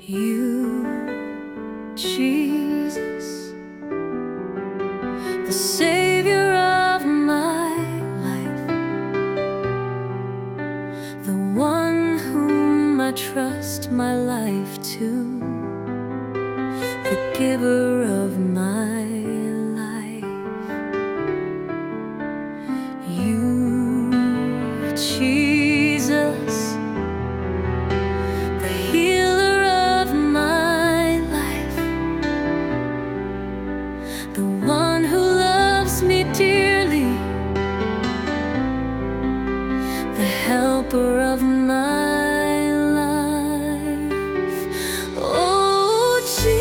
You, Jesus, the Savior of my life, the one whom I trust my life to, the giver of my life. You, Jesus, the healer of my life, the one who loves me dearly, the helper of my life. Oh,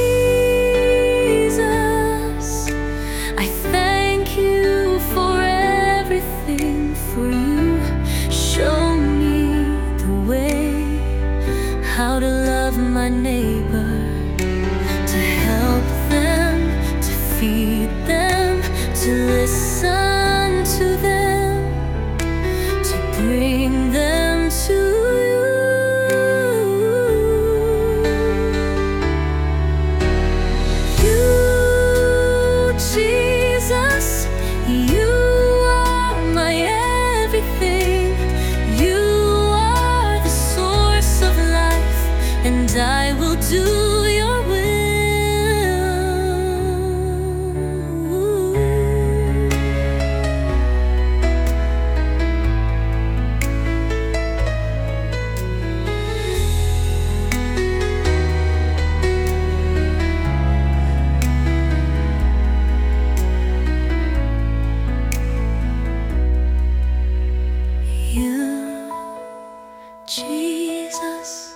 Jesus, I thank you for everything, for you show me the way how to love my neighbor, to help them, to feed them, to listen to them, to bring them to you. You, Jesus, you are my everything. You are the source of life, and I will do your will. You, Jesus,